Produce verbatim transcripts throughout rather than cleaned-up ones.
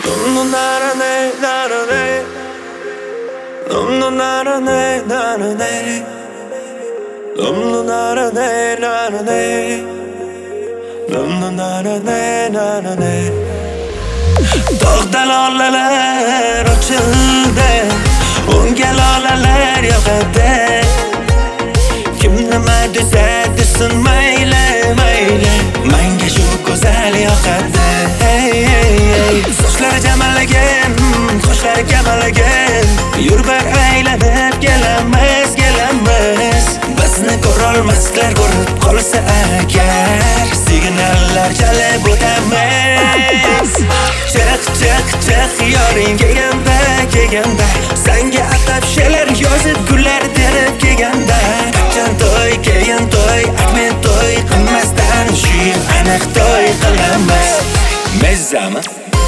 No na na na na na. No no na na na na na. No no na na na na na. No no na na na na na. Dağda lalalar açıldı, unga lalalar yog'adi. Kim nima desa desin mayli mayli, menga shu go'zal yoqadi. Hey hey hey. Sochlari jamalagan, qoshlari kamalagan, yur bir aylanib kelamiz kelamiz. Bizni ko'rolmaslar, ko'rib qolsa agar, signallar chalib o'tamiz. Chiq chiq chiq yoring kelganda kelganda, senga atab she'rlar yozib gullar terib kelganda. Qachon to'y keyin to'y, men to'y qilmasdan shu yil aniq to'y qilamiz. Mezzami?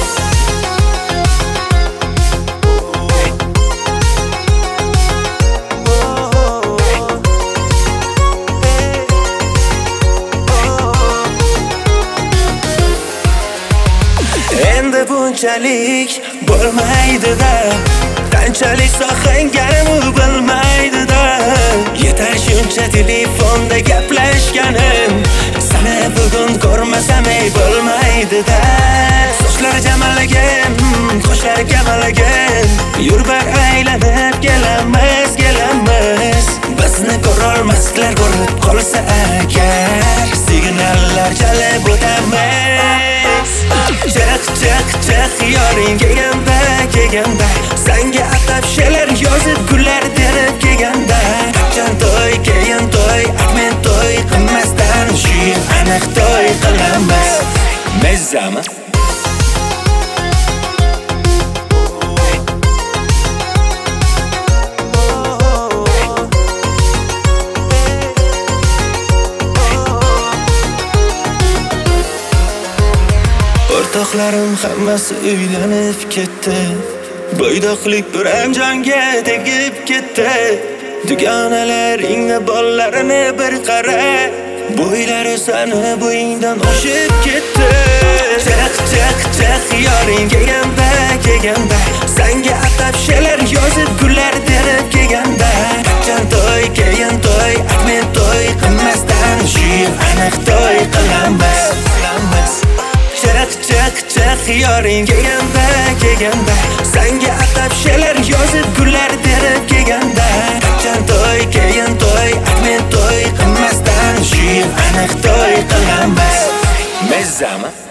Endi bunchalik bo'lmaydi-da, qanchalik sog'inganimni bilmaydi-da. Yetar shuncha telefonda gaplashganim, seni bugun ko'rmasam ey bo'lmaydi-da. Sochlari jamalagan, qoshlari kamalagan, yur bir aylanib kelamiz kelamiz. Bizni ko'rolmaslar, ko'rib qolsa agar, signallar chalib o'tamiz. Chiq chiq chiq yoring kelganda kelganda, senga atab she'rlar yozib gullar terib kelganda. Qachon to'y keyin to'y, men to'y qilmasdan shu yil aniq to'y qilamiz. Mezzami? O'rtoqlarim hammasi uylanib ketdi, bo'ydoqlik buram jonga tegib ketdi. Dugonalaringni bollarini bir qara, bo'ylari sani bo'yingdan oshib ketdi. Chiq chiq chiq yoring kelganda kelganda, senga atab she'rlar yozib gullar terib kelganda. Qachon to'y keyin to'y, men to'y qilmasdan shu yil aniq to'y qilamiz. Chiq chiq chiq yoring kelganda kelganda, senga atab she'rlar yozib gullar terib kelganda. Qachon to'y keyin to'y, men to'y qilmasdan shu yil aniq to'y qilamiz. Mezzami?